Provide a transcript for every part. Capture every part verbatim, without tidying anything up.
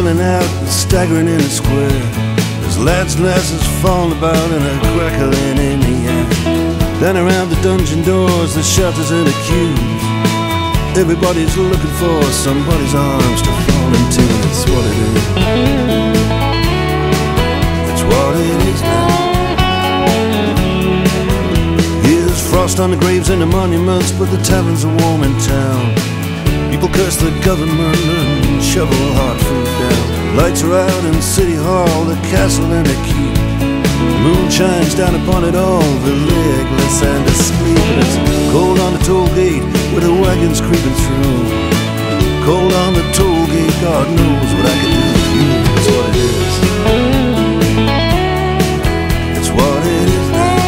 spilling out and staggering in a square. There's lads and lasses falling about and a crackling in the air. Then around the dungeon doors, the shelters and the queues, everybody's looking for somebody's arms to fall into. That's what it is. That's what it is now. Here's frost on the graves and the monuments, but the taverns are warm in town. People curse the government and shovel hard food down. Lights are out in City Hall, the castle and the keep. The moon shines down upon it all, the legless and asleep. And it's cold on the toll gate with the wagons creeping through. Cold on the toll gate, God knows what I can do with you. That's what it is. That's what it is now.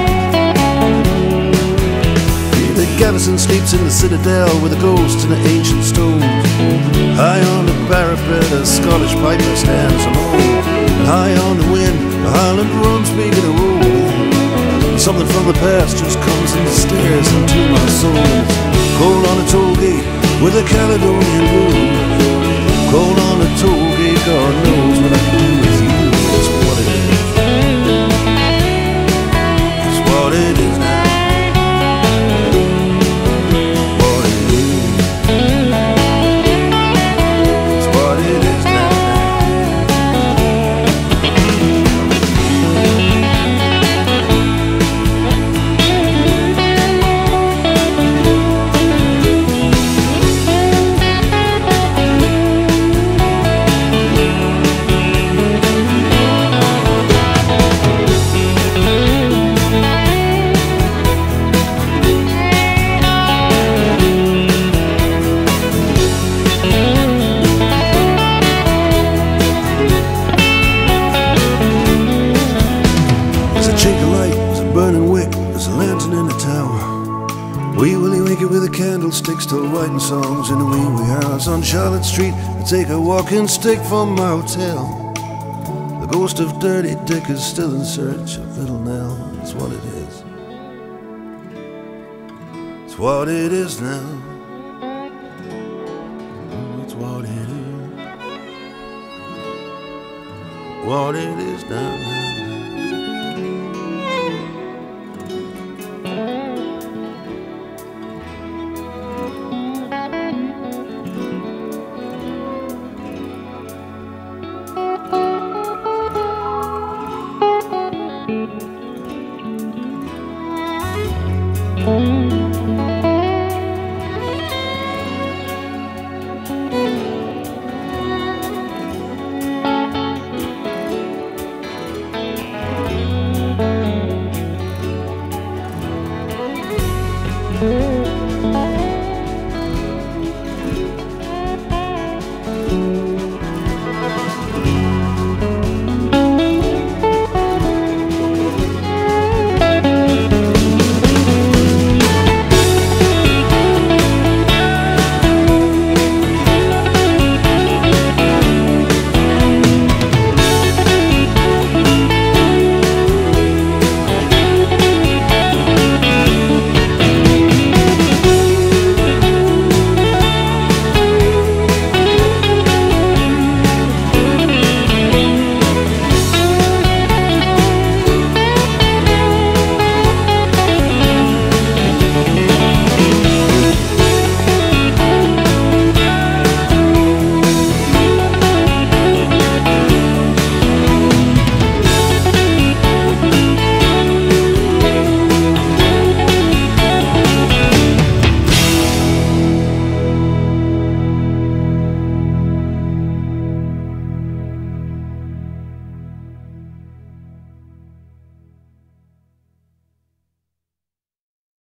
Gavison sleeps in the citadel with the ghosts and the ancient stones. High on the parapet, a Scottish piper stands alone. And high on the wind, the Highland drums begin to roll. Something from the past just comes and stares into my soul. It's cold on the toll gate with a Caledonian blues. Cold on the toll gate, God knows what I can do with you. That's what it is. That's what it is now. Burning wick, there's a lantern in the tower. Wee Willie Winky with a candlestick, still writing songs in the wee wee hours. On Charlotte Street, I take a walking stick from my hotel. The ghost of Dirty Dick is still in search of Little Nell. That's what it is. It's what it is now. It's what it is. What it is now.